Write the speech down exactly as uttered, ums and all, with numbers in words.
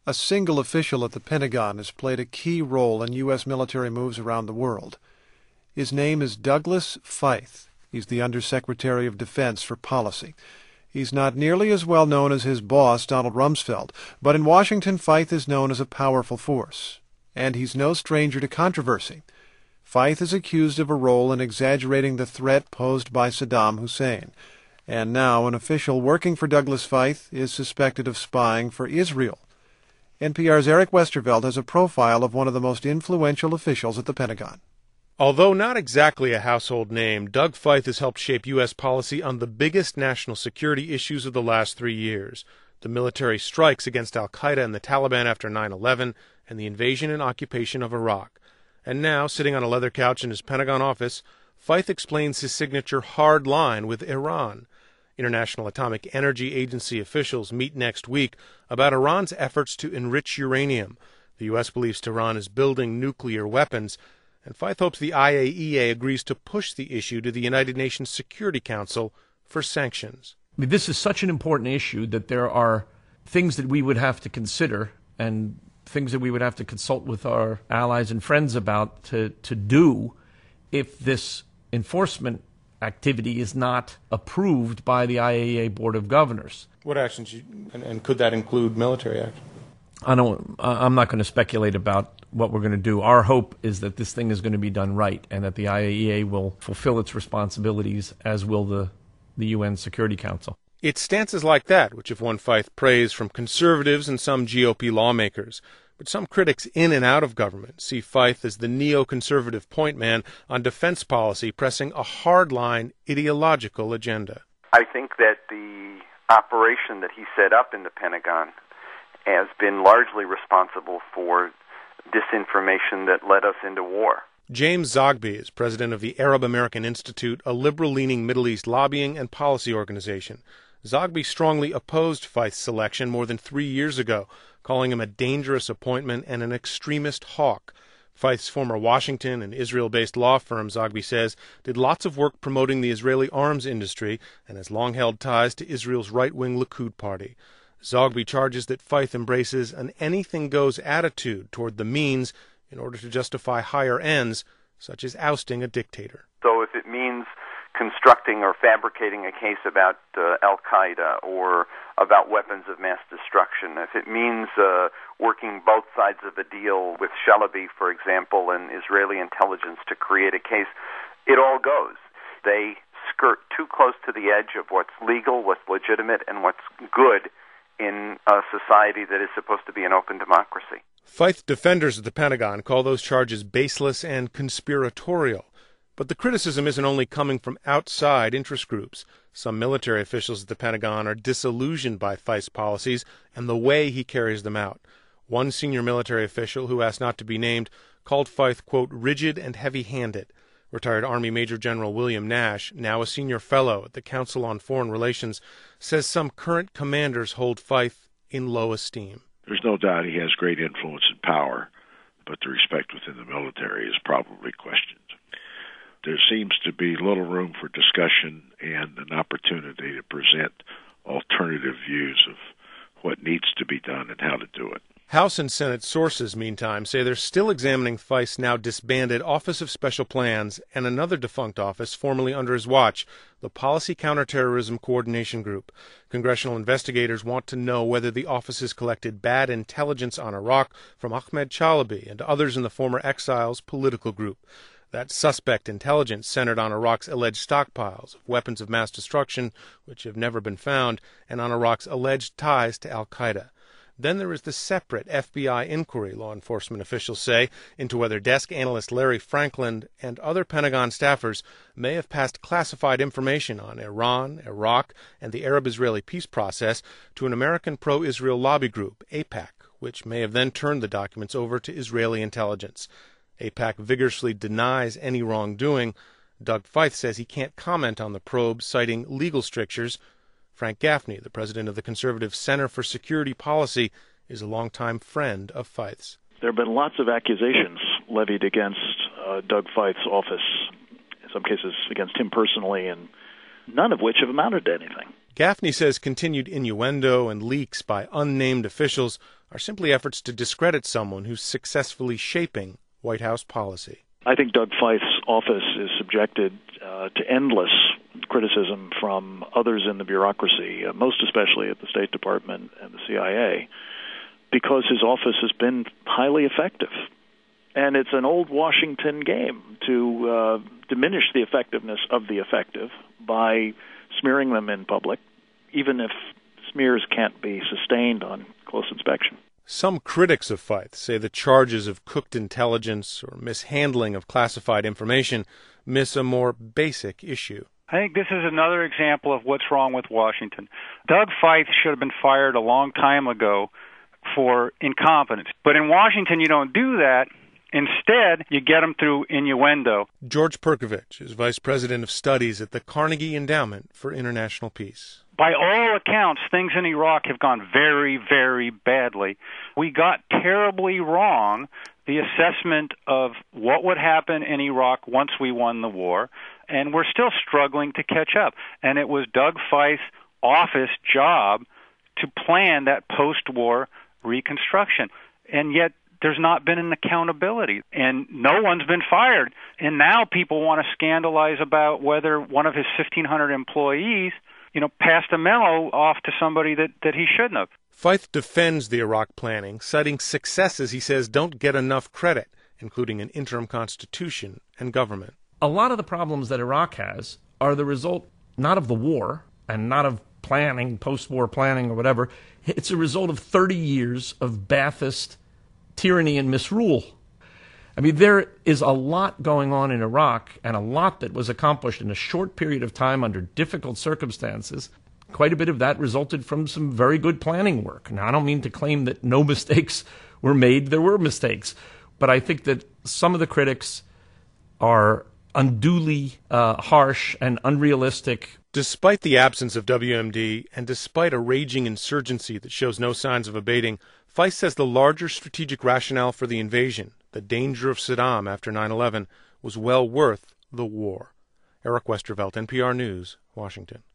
A single official at the Pentagon has played a key role in U S military moves around the world. His name is Douglas Feith. He's the Undersecretary of Defense for Policy. He's not nearly as well known as his boss, Donald Rumsfeld, but in Washington, Feith is known as a powerful force. And he's no stranger to controversy. Feith is accused of a role in exaggerating the threat posed by Saddam Hussein. And now an official working for Douglas Feith is suspected of spying for Israel. N P R's Eric Westerveld has a profile of one of the most influential officials at the Pentagon. Although not exactly a household name, Doug Feith has helped shape U S policy on the biggest national security issues of the last three years, the military strikes against al-Qaeda and the Taliban after nine eleven, and the invasion and occupation of Iraq. And now, sitting on a leather couch in his Pentagon office, Feith explains his signature hard line with Iran. International Atomic Energy Agency officials meet next week about Iran's efforts to enrich uranium. The U S believes Tehran is building nuclear weapons, and Feith hopes the I A E A agrees to push the issue to the United Nations Security Council for sanctions. I mean, this is such an important issue that there are things that we would have to consider and things that we would have to consult with our allies and friends about to, to do if this enforcement activity is not approved by the I A E A Board of Governors. What actions, you, and, and could that include military action? I don't, I'm not going to speculate about what we're going to do. Our hope is that this thing is going to be done right and that the I A E A will fulfill its responsibilities, as will the, the U N Security Council. It's stances like that which have won Feith praise from conservatives and some G O P lawmakers. But some critics in and out of government see Feith as the neoconservative point man on defense policy, pressing a hardline ideological agenda. I think that the operation that he set up in the Pentagon has been largely responsible for disinformation that led us into war. James Zogby is president of the Arab American Institute, a liberal-leaning Middle East lobbying and policy organization. Zogby strongly opposed Feith's selection more than three years ago, calling him a dangerous appointment and an extremist hawk. Feith's former Washington and Israel-based law firm, Zogby says, did lots of work promoting the Israeli arms industry and has long held ties to Israel's right-wing Likud party. Zogby charges that Feith embraces an anything-goes attitude toward the means in order to justify higher ends, such as ousting a dictator. So if it means constructing or fabricating a case about uh, al-Qaeda or about weapons of mass destruction, if it means uh, working both sides of a deal with Shalabi, for example, and Israeli intelligence to create a case, it all goes. They skirt too close to the edge of what's legal, what's legitimate, and what's good in a society that is supposed to be an open democracy. Feith defenders at the Pentagon call those charges baseless and conspiratorial. But the criticism isn't only coming from outside interest groups. Some military officials at the Pentagon are disillusioned by Feith's policies and the way he carries them out. One senior military official, who asked not to be named, called Feith, quote, rigid and heavy-handed. Retired Army Major General William Nash, now a senior fellow at the Council on Foreign Relations, says some current commanders hold Feith in low esteem. There's no doubt he has great influence and power, but the respect within the military is probably questioned. There seems to be little room for discussion and an opportunity to present alternative views of what needs to be done and how to do it. House and Senate sources, meantime, say they're still examining Feith's now disbanded Office of Special Plans and another defunct office formerly under his watch, the Policy Counterterrorism Coordination Group. Congressional investigators want to know whether the office has collected bad intelligence on Iraq from Ahmed Chalabi and others in the former exile's political group. That suspect intelligence centered on Iraq's alleged stockpiles of weapons of mass destruction, which have never been found, and on Iraq's alleged ties to al-Qaeda. Then there is the separate F B I inquiry, law enforcement officials say, into whether desk analyst Larry Franklin and other Pentagon staffers may have passed classified information on Iran, Iraq, and the Arab-Israeli peace process to an American pro-Israel lobby group, AIPAC, which may have then turned the documents over to Israeli intelligence. AIPAC vigorously denies any wrongdoing. Doug Feith says he can't comment on the probe, citing legal strictures. Frank Gaffney, the president of the conservative Center for Security Policy, is a longtime friend of Feith's. There have been lots of accusations levied against uh, Doug Feith's office, in some cases against him personally, and none of which have amounted to anything. Gaffney says continued innuendo and leaks by unnamed officials are simply efforts to discredit someone who's successfully shaping White House policy. I think Doug Feith's office is subjected uh, to endless criticism from others in the bureaucracy, uh, most especially at the State Department and the C I A, because his office has been highly effective. And it's an old Washington game to uh, diminish the effectiveness of the effective by smearing them in public, even if smears can't be sustained on close inspection. Some critics of Feith say the charges of cooked intelligence or mishandling of classified information miss a more basic issue. I think this is another example of what's wrong with Washington. Doug Feith should have been fired a long time ago for incompetence. But in Washington, you don't do that. Instead, you get him through innuendo. George Perkovich is Vice President of Studies at the Carnegie Endowment for International Peace. By all accounts, things in Iraq have gone very, very badly. We got terribly wrong the assessment of what would happen in Iraq once we won the war, and we're still struggling to catch up. And it was Doug Feith's office job to plan that post-war reconstruction. And yet there's not been an accountability, and no one's been fired. And now people want to scandalize about whether one of his fifteen hundred employees you know, passed a memo off to somebody that, that he shouldn't have. Feith defends the Iraq planning, citing successes he says don't get enough credit, including an interim constitution and government. A lot of the problems that Iraq has are the result not of the war and not of planning, post-war planning or whatever. It's a result of thirty years of Ba'athist tyranny and misrule. I mean, there is a lot going on in Iraq, and a lot that was accomplished in a short period of time under difficult circumstances. Quite a bit of that resulted from some very good planning work. Now, I don't mean to claim that no mistakes were made. There were mistakes. But I think that some of the critics are unduly uh, harsh and unrealistic. Despite the absence of W M D, and despite a raging insurgency that shows no signs of abating, Feith says the larger strategic rationale for the invasion, the danger of Saddam after nine eleven, was well worth the war. Eric Westervelt, N P R News, Washington.